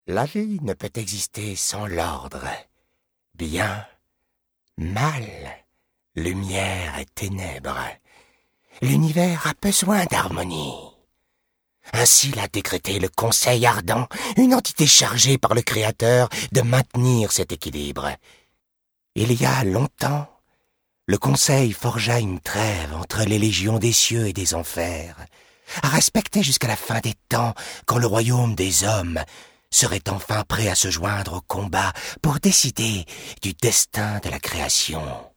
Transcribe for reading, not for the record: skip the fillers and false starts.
La vie ne peut exister sans l'ordre. Bien, mal, lumière et ténèbres. L'univers a besoin d'harmonie. Ainsi l'a décrété le Conseil ardent, une entité chargée par le Créateur de maintenir cet équilibre. Il y a longtemps, le Conseil forgea une trêve entre les légions des cieux et des enfers, à respecter jusqu'à la fin des temps, quand le royaume des hommes serait enfin prêt à se joindre au combat pour décider du destin de la création.